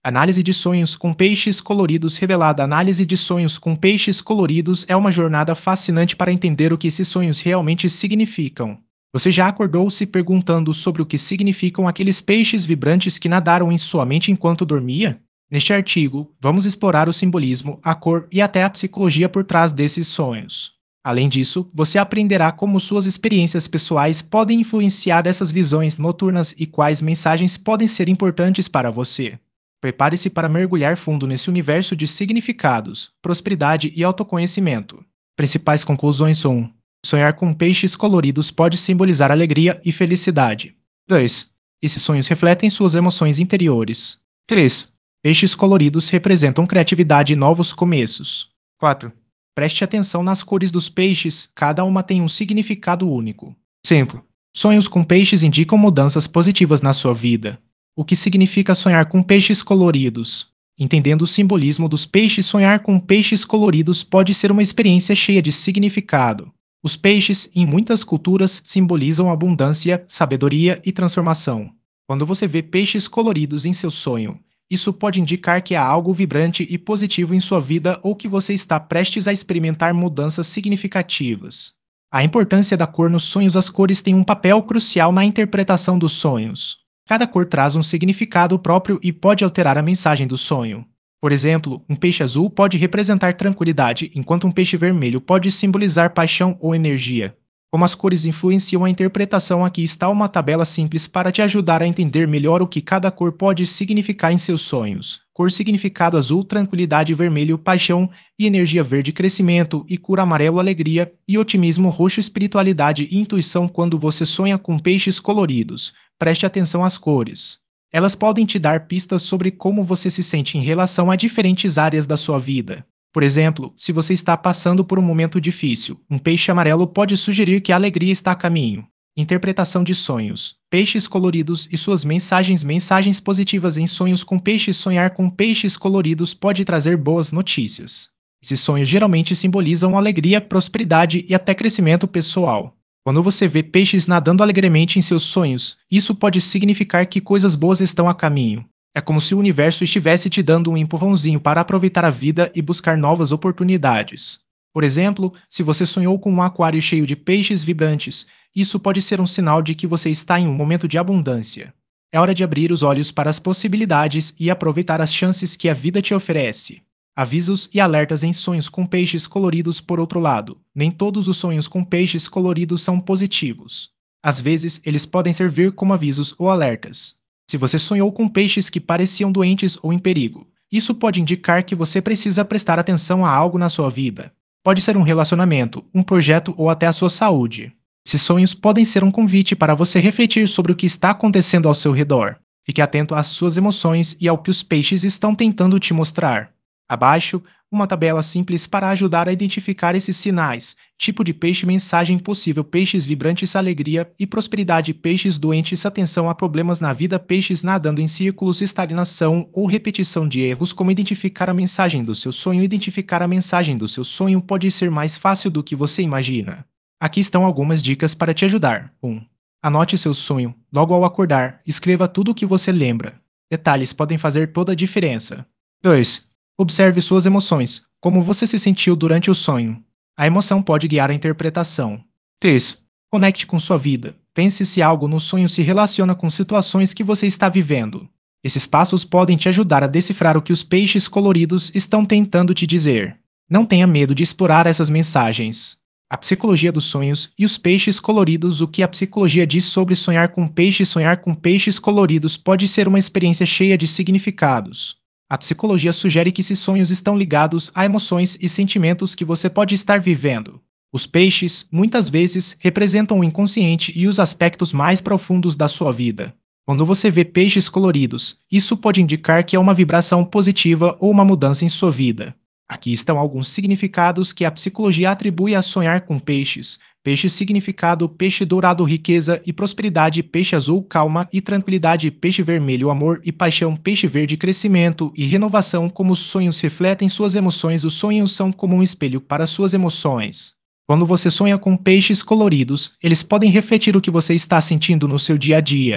Análise de sonhos com peixes coloridos revelada. A análise de sonhos com peixes coloridos é uma jornada fascinante para entender o que esses sonhos realmente significam. Você já acordou se perguntando sobre o que significam aqueles peixes vibrantes que nadaram em sua mente enquanto dormia? Neste artigo, vamos explorar o simbolismo, a cor e até a psicologia por trás desses sonhos. Além disso, você aprenderá como suas experiências pessoais podem influenciar essas visões noturnas e quais mensagens podem ser importantes para você. Prepare-se para mergulhar fundo nesse universo de significados, prosperidade e autoconhecimento. Principais conclusões são: 1. Sonhar com peixes coloridos pode simbolizar alegria e felicidade. 2. Esses sonhos refletem suas emoções interiores. 3. Peixes coloridos representam criatividade e novos começos. 4. Preste atenção nas cores dos peixes, cada uma tem um significado único. 5. Sonhos com peixes indicam mudanças positivas na sua vida. O que significa sonhar com peixes coloridos? Entendendo o simbolismo dos peixes, sonhar com peixes coloridos pode ser uma experiência cheia de significado. Os peixes, em muitas culturas, simbolizam abundância, sabedoria e transformação. Quando você vê peixes coloridos em seu sonho, isso pode indicar que há algo vibrante e positivo em sua vida ou que você está prestes a experimentar mudanças significativas. A importância da cor nos sonhos. As cores têm um papel crucial na interpretação dos sonhos. Cada cor traz um significado próprio e pode alterar a mensagem do sonho. Por exemplo, um peixe azul pode representar tranquilidade, enquanto um peixe vermelho pode simbolizar paixão ou energia. Como as cores influenciam a interpretação, aqui está uma tabela simples para te ajudar a entender melhor o que cada cor pode significar em seus sonhos. Cor significado: azul, tranquilidade; vermelho, paixão e energia; verde, crescimento e cura; amarelo, alegria e otimismo; roxo, espiritualidade e intuição. Quando você sonha com peixes coloridos, preste atenção às cores. Elas podem te dar pistas sobre como você se sente em relação a diferentes áreas da sua vida. Por exemplo, se você está passando por um momento difícil, um peixe amarelo pode sugerir que a alegria está a caminho. Interpretação de sonhos. Peixes coloridos e suas mensagens. Mensagens positivas em sonhos com peixes. Sonhar com peixes coloridos pode trazer boas notícias. Esses sonhos geralmente simbolizam alegria, prosperidade e até crescimento pessoal. Quando você vê peixes nadando alegremente em seus sonhos, isso pode significar que coisas boas estão a caminho. É como se o universo estivesse te dando um empurrãozinho para aproveitar a vida e buscar novas oportunidades. Por exemplo, se você sonhou com um aquário cheio de peixes vibrantes, isso pode ser um sinal de que você está em um momento de abundância. É hora de abrir os olhos para as possibilidades e aproveitar as chances que a vida te oferece. Avisos e alertas em sonhos com peixes coloridos. Por outro lado, nem todos os sonhos com peixes coloridos são positivos. Às vezes, eles podem servir como avisos ou alertas. Se você sonhou com peixes que pareciam doentes ou em perigo, isso pode indicar que você precisa prestar atenção a algo na sua vida. Pode ser um relacionamento, um projeto ou até a sua saúde. Esses sonhos podem ser um convite para você refletir sobre o que está acontecendo ao seu redor. Fique atento às suas emoções e ao que os peixes estão tentando te mostrar. Abaixo, uma tabela simples para ajudar a identificar esses sinais. Tipo de peixe. Mensagem possível: peixes vibrantes, alegria e prosperidade; peixes doentes, atenção a problemas na vida; peixes nadando em círculos, estagnação ou repetição de erros. Como identificar a mensagem do seu sonho? Identificar a mensagem do seu sonho pode ser mais fácil do que você imagina. Aqui estão algumas dicas para te ajudar. 1. Anote seu sonho. Logo ao acordar, escreva tudo o que você lembra. Detalhes podem fazer toda a diferença. 2. Observe suas emoções. Como você se sentiu durante o sonho? A emoção pode guiar a interpretação. 3. Conecte com sua vida. Pense se algo no sonho se relaciona com situações que você está vivendo. Esses passos podem te ajudar a decifrar o que os peixes coloridos estão tentando te dizer. Não tenha medo de explorar essas mensagens. A psicologia dos sonhos e os peixes coloridos. O que a psicologia diz sobre sonhar com peixes? Sonhar com peixes coloridos pode ser uma experiência cheia de significados. A psicologia sugere que esses sonhos estão ligados a emoções e sentimentos que você pode estar vivendo. Os peixes, muitas vezes, representam o inconsciente e os aspectos mais profundos da sua vida. Quando você vê peixes coloridos, isso pode indicar que é uma vibração positiva ou uma mudança em sua vida. Aqui estão alguns significados que a psicologia atribui a sonhar com peixes. Peixe significado: peixe dourado, riqueza e prosperidade; peixe azul, calma e tranquilidade; peixe vermelho, amor e paixão; peixe verde, crescimento e renovação. Como os sonhos refletem suas emoções? Os sonhos são como um espelho para suas emoções. Quando você sonha com peixes coloridos, eles podem refletir o que você está sentindo no seu dia a dia.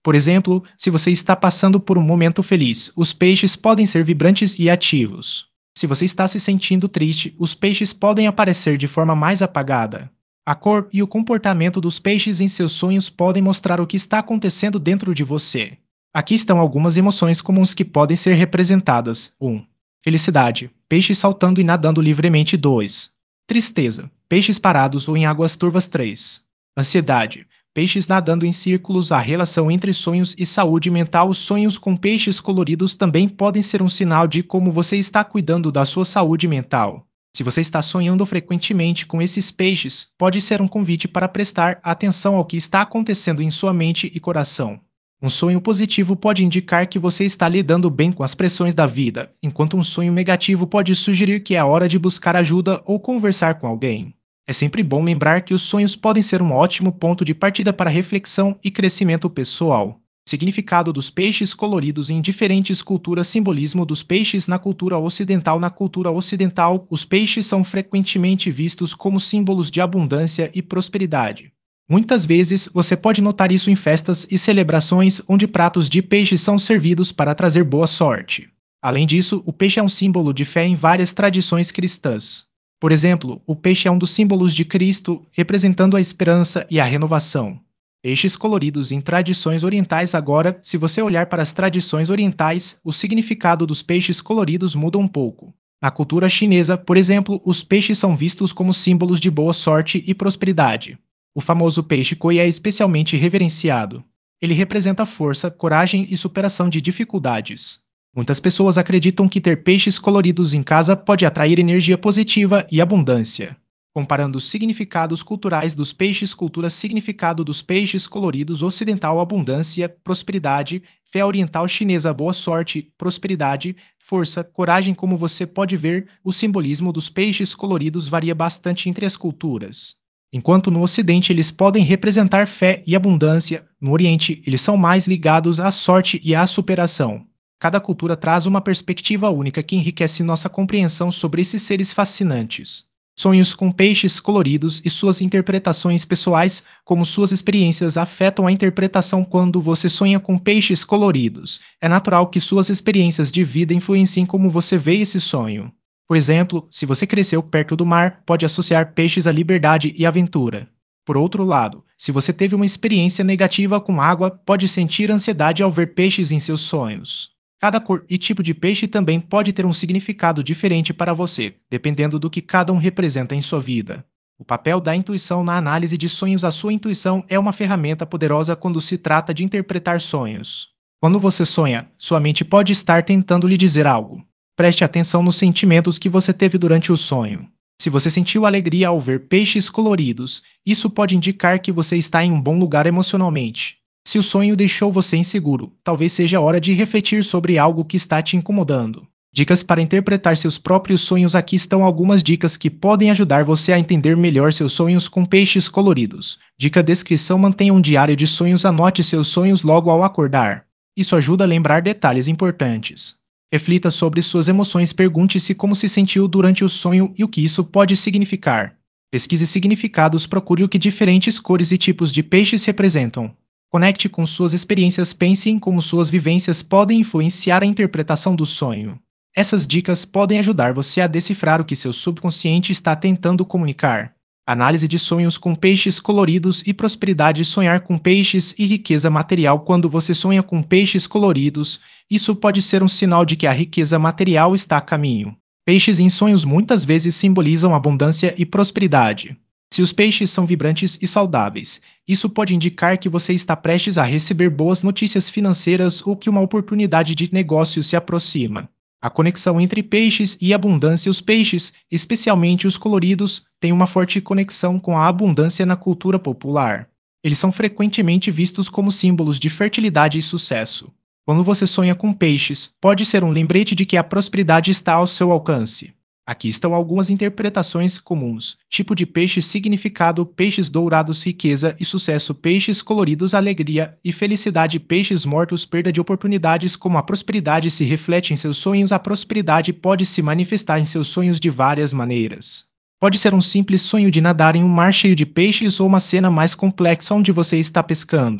Por exemplo, se você está passando por um momento feliz, os peixes podem ser vibrantes e ativos. Se você está se sentindo triste, os peixes podem aparecer de forma mais apagada. A cor e o comportamento dos peixes em seus sonhos podem mostrar o que está acontecendo dentro de você. Aqui estão algumas emoções comuns que podem ser representadas. 1. Felicidade. Peixes saltando e nadando livremente. 2. Tristeza. Peixes parados ou em águas turvas. 3. Ansiedade. Peixes nadando em círculos. A relação entre sonhos e saúde mental. Os sonhos com peixes coloridos também podem ser um sinal de como você está cuidando da sua saúde mental. Se você está sonhando frequentemente com esses peixes, pode ser um convite para prestar atenção ao que está acontecendo em sua mente e coração. Um sonho positivo pode indicar que você está lidando bem com as pressões da vida, enquanto um sonho negativo pode sugerir que é hora de buscar ajuda ou conversar com alguém. É sempre bom lembrar que os sonhos podem ser um ótimo ponto de partida para reflexão e crescimento pessoal. Significado dos peixes coloridos em diferentes culturas. Simbolismo dos peixes na cultura ocidental. Na cultura ocidental, os peixes são frequentemente vistos como símbolos de abundância e prosperidade. Muitas vezes você pode notar isso em festas e celebrações onde pratos de peixe são servidos para trazer boa sorte. Além disso, o peixe é um símbolo de fé em várias tradições cristãs. Por exemplo, o peixe é um dos símbolos de Cristo, representando a esperança e a renovação. Peixes coloridos em tradições orientais. Agora, se você olhar para as tradições orientais, o significado dos peixes coloridos muda um pouco. Na cultura chinesa, por exemplo, os peixes são vistos como símbolos de boa sorte e prosperidade. O famoso peixe koi é especialmente reverenciado. Ele representa força, coragem e superação de dificuldades. Muitas pessoas acreditam que ter peixes coloridos em casa pode atrair energia positiva e abundância. Comparando os significados culturais dos peixes. Cultura. Significado dos peixes coloridos. Ocidental: abundância, prosperidade. Fé oriental chinesa: boa sorte, prosperidade, força, coragem. Como você pode ver, o simbolismo dos peixes coloridos varia bastante entre as culturas. Enquanto no Ocidente eles podem representar fé e abundância, no Oriente eles são mais ligados à sorte e à superação. Cada cultura traz uma perspectiva única que enriquece nossa compreensão sobre esses seres fascinantes. Sonhos com peixes coloridos e suas interpretações pessoais. Como suas experiências afetam a interpretação. Quando você sonha com peixes coloridos, é natural que suas experiências de vida influenciem como você vê esse sonho. Por exemplo, se você cresceu perto do mar, pode associar peixes à liberdade e aventura. Por outro lado, se você teve uma experiência negativa com água, pode sentir ansiedade ao ver peixes em seus sonhos. Cada cor e tipo de peixe também pode ter um significado diferente para você, dependendo do que cada um representa em sua vida. O papel da intuição na análise de sonhos. A sua intuição é uma ferramenta poderosa quando se trata de interpretar sonhos. Quando você sonha, sua mente pode estar tentando lhe dizer algo. Preste atenção nos sentimentos que você teve durante o sonho. Se você sentiu alegria ao ver peixes coloridos, isso pode indicar que você está em um bom lugar emocionalmente. Se o sonho deixou você inseguro, talvez seja hora de refletir sobre algo que está te incomodando. Dicas para interpretar seus próprios sonhos. Aqui estão algumas dicas que podem ajudar você a entender melhor seus sonhos com peixes coloridos. Dica: descrição: mantenha um diário de sonhos. Anote seus sonhos logo ao acordar. Isso ajuda a lembrar detalhes importantes. Reflita sobre suas emoções. Pergunte-se como se sentiu durante o sonho e o que isso pode significar. Pesquise significados. Procure o que diferentes cores e tipos de peixes representam. Conecte com suas experiências. Pense em como suas vivências podem influenciar a interpretação do sonho. Essas dicas podem ajudar você a decifrar o que seu subconsciente está tentando comunicar. Análise de sonhos com peixes coloridos e prosperidade. Sonhar com peixes e riqueza material. Quando você sonha com peixes coloridos, isso pode ser um sinal de que a riqueza material está a caminho. Peixes em sonhos muitas vezes simbolizam abundância e prosperidade. Se os peixes são vibrantes e saudáveis, isso pode indicar que você está prestes a receber boas notícias financeiras ou que uma oportunidade de negócio se aproxima. A conexão entre peixes e abundância. Os peixes, especialmente os coloridos, têm uma forte conexão com a abundância na cultura popular. Eles são frequentemente vistos como símbolos de fertilidade e sucesso. Quando você sonha com peixes, pode ser um lembrete de que a prosperidade está ao seu alcance. Aqui estão algumas interpretações comuns. Tipo de peixe. Significado: peixes dourados, riqueza e sucesso. Peixes coloridos, alegria e felicidade. Peixes mortos, perda de oportunidades. Como a prosperidade se reflete em seus sonhos. A prosperidade pode se manifestar em seus sonhos de várias maneiras. Pode ser um simples sonho de nadar em um mar cheio de peixes ou uma cena mais complexa onde você está pescando.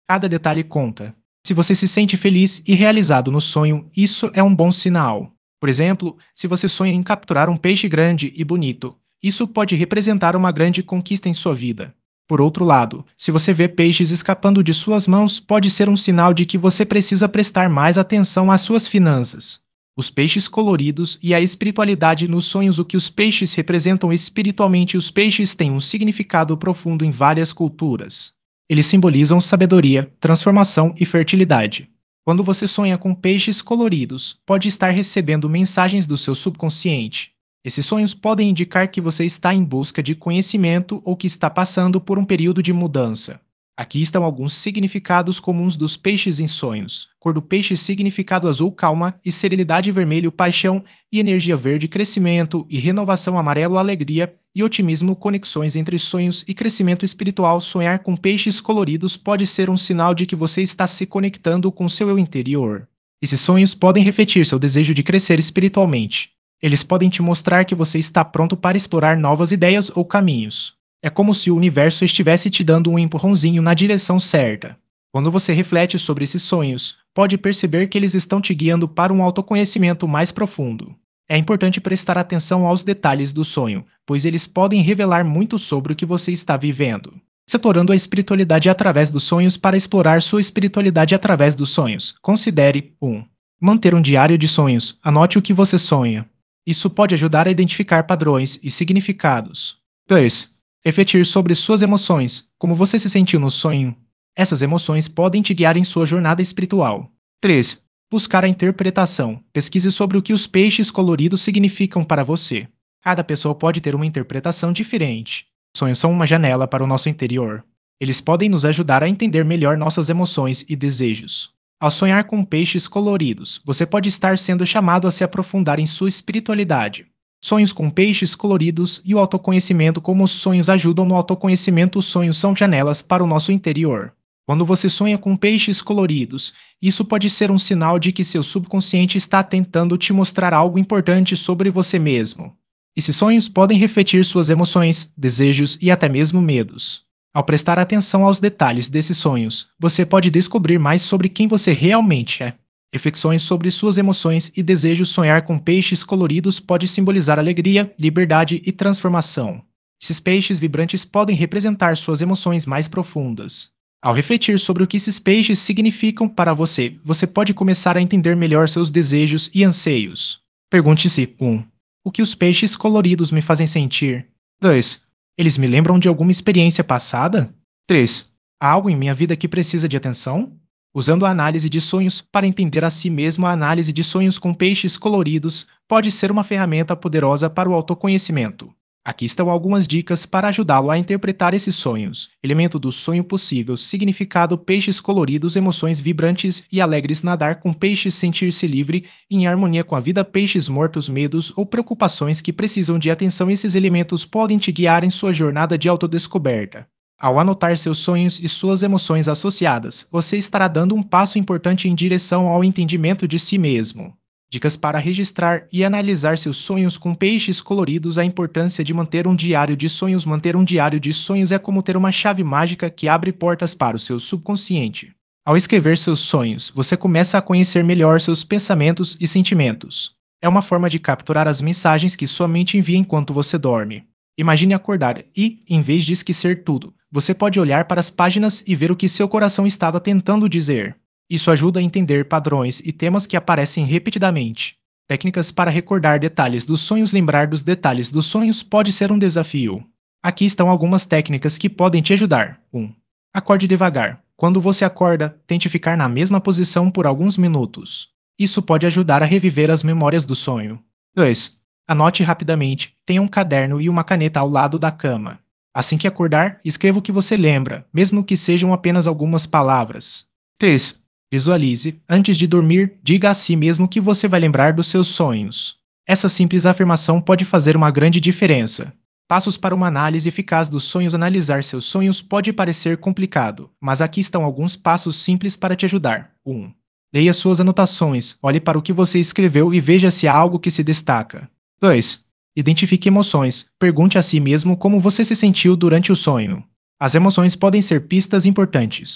Cada detalhe conta. Se você se sente feliz e realizado no sonho, isso é um bom sinal. Por exemplo, se você sonha em capturar um peixe grande e bonito, isso pode representar uma grande conquista em sua vida. Por outro lado, se você vê peixes escapando de suas mãos, pode ser um sinal de que você precisa prestar mais atenção às suas finanças. Os peixes coloridos e a espiritualidade nos sonhos. O que os peixes representam espiritualmente. Os peixes têm um significado profundo em várias culturas. Eles simbolizam sabedoria, transformação e fertilidade. Quando você sonha com peixes coloridos, pode estar recebendo mensagens do seu subconsciente. Esses sonhos podem indicar que você está em busca de conhecimento ou que está passando por um período de mudança. Aqui estão alguns significados comuns dos peixes em sonhos. Cor do peixe: significado azul, calma e serenidade; vermelho, paixão e energia; verde, crescimento e renovação; amarelo, alegria e otimismo. Conexões entre sonhos e crescimento espiritual. Sonhar com peixes coloridos pode ser um sinal de que você está se conectando com seu eu interior. Esses sonhos podem refletir seu desejo de crescer espiritualmente. Eles podem te mostrar que você está pronto para explorar novas ideias ou caminhos. É como se o universo estivesse te dando um empurrãozinho na direção certa. Quando você reflete sobre esses sonhos, pode perceber que eles estão te guiando para um autoconhecimento mais profundo. É importante prestar atenção aos detalhes do sonho, pois eles podem revelar muito sobre o que você está vivendo. Explorando a espiritualidade através dos sonhos. Para explorar sua espiritualidade através dos sonhos, considere 1. Manter um diário de sonhos. Anote o que você sonha. Isso pode ajudar a identificar padrões e significados. 2. Refletir sobre suas emoções, como você se sentiu no sonho. Essas emoções podem te guiar em sua jornada espiritual. 3. Buscar a interpretação. Pesquise sobre o que os peixes coloridos significam para você. Cada pessoa pode ter uma interpretação diferente. Sonhos são uma janela para o nosso interior. Eles podem nos ajudar a entender melhor nossas emoções e desejos. Ao sonhar com peixes coloridos, você pode estar sendo chamado a se aprofundar em sua espiritualidade. Sonhos com peixes coloridos e o autoconhecimento. Como os sonhos ajudam no autoconhecimento. Os sonhos são janelas para o nosso interior. Quando você sonha com peixes coloridos, isso pode ser um sinal de que seu subconsciente está tentando te mostrar algo importante sobre você mesmo. Esses sonhos podem refletir suas emoções, desejos e até mesmo medos. Ao prestar atenção aos detalhes desses sonhos, você pode descobrir mais sobre quem você realmente é. Reflexões sobre suas emoções e desejos. Sonhar com peixes coloridos pode simbolizar alegria, liberdade e transformação. Esses peixes vibrantes podem representar suas emoções mais profundas. Ao refletir sobre o que esses peixes significam para você, você pode começar a entender melhor seus desejos e anseios. Pergunte-se: 1. O que os peixes coloridos me fazem sentir? 2. Eles me lembram de alguma experiência passada? 3. Há algo em minha vida que precisa de atenção? Usando a análise de sonhos para entender a si mesmo. A análise de sonhos com peixes coloridos pode ser uma ferramenta poderosa para o autoconhecimento. Aqui estão algumas dicas para ajudá-lo a interpretar esses sonhos. Elemento do sonho possível. Significado: peixes coloridos, emoções vibrantes e alegres. Nadar com peixes, sentir-se livre e em harmonia com a vida. Peixes mortos, medos ou preocupações que precisam de atenção. Esses elementos podem te guiar em sua jornada de autodescoberta. Ao anotar seus sonhos e suas emoções associadas, você estará dando um passo importante em direção ao entendimento de si mesmo. Dicas para registrar e analisar seus sonhos com peixes coloridos. A importância de manter um diário de sonhos. Manter um diário de sonhos é como ter uma chave mágica que abre portas para o seu subconsciente. Ao escrever seus sonhos, você começa a conhecer melhor seus pensamentos e sentimentos. É uma forma de capturar as mensagens que sua mente envia enquanto você dorme. Imagine acordar e, em vez de esquecer tudo, você pode olhar para as páginas e ver o que seu coração estava tentando dizer. Isso ajuda a entender padrões e temas que aparecem repetidamente. Técnicas para recordar detalhes dos sonhos. Lembrar dos detalhes dos sonhos pode ser um desafio. Aqui estão algumas técnicas que podem te ajudar. 1. Acorde devagar. Quando você acorda, tente ficar na mesma posição por alguns minutos. Isso pode ajudar a reviver as memórias do sonho. 2. Anote rapidamente. Tenha um caderno e uma caneta ao lado da cama. Assim que acordar, escreva o que você lembra, mesmo que sejam apenas algumas palavras. 3. Visualize. Antes de dormir, diga a si mesmo que você vai lembrar dos seus sonhos. Essa simples afirmação pode fazer uma grande diferença. Passos para uma análise eficaz dos sonhos. Analisar seus sonhos pode parecer complicado, mas aqui estão alguns passos simples para te ajudar. 1. Leia suas anotações, olhe para o que você escreveu e veja se há algo que se destaca. 2. Identifique emoções. Pergunte a si mesmo como você se sentiu durante o sonho. As emoções podem ser pistas importantes.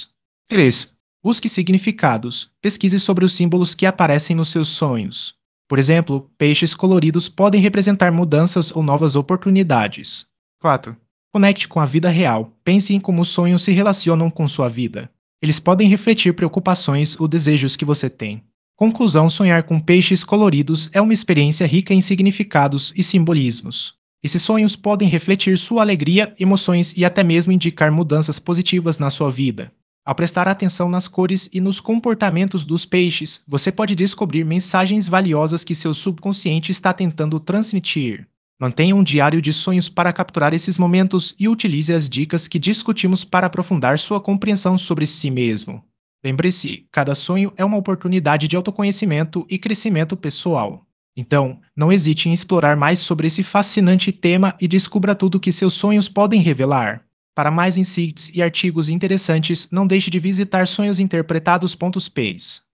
3. Busque significados. Pesquise sobre os símbolos que aparecem nos seus sonhos. Por exemplo, peixes coloridos podem representar mudanças ou novas oportunidades. 4. Conecte com a vida real. Pense em como os sonhos se relacionam com sua vida. Eles podem refletir preocupações ou desejos que você tem. Conclusão: sonhar com peixes coloridos é uma experiência rica em significados e simbolismos. Esses sonhos podem refletir sua alegria, emoções e até mesmo indicar mudanças positivas na sua vida. Ao prestar atenção nas cores e nos comportamentos dos peixes, você pode descobrir mensagens valiosas que seu subconsciente está tentando transmitir. Mantenha um diário de sonhos para capturar esses momentos e utilize as dicas que discutimos para aprofundar sua compreensão sobre si mesmo. Lembre-se, cada sonho é uma oportunidade de autoconhecimento e crescimento pessoal. Então, não hesite em explorar mais sobre esse fascinante tema e descubra tudo o que seus sonhos podem revelar. Para mais insights e artigos interessantes, não deixe de visitar sonhosinterpretados.space.